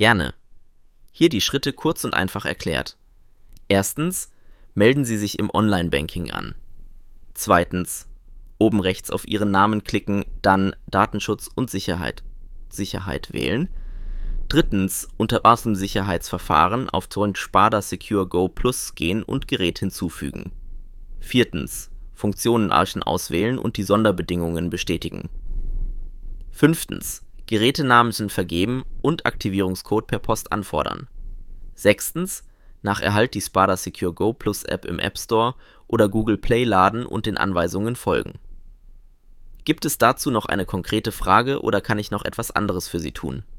Gerne. Hier die Schritte kurz und einfach erklärt. Erstens, melden Sie sich im Online-Banking an. Zweitens, oben rechts auf Ihren Namen klicken, dann Datenschutz und Sicherheit wählen. Drittens, unter Sicherheitsverfahren auf Sparda Secure Go Plus gehen und Gerät hinzufügen. Viertens, Funktionenarchen auswählen und die Sonderbedingungen bestätigen. Fünftens, Gerätenamen sind vergeben und Aktivierungscode per Post anfordern. Sechstens, nach Erhalt die Sparda Secure Go Plus App im App Store oder Google Play laden und den Anweisungen folgen. Gibt es dazu noch eine konkrete Frage oder kann ich noch etwas anderes für Sie tun?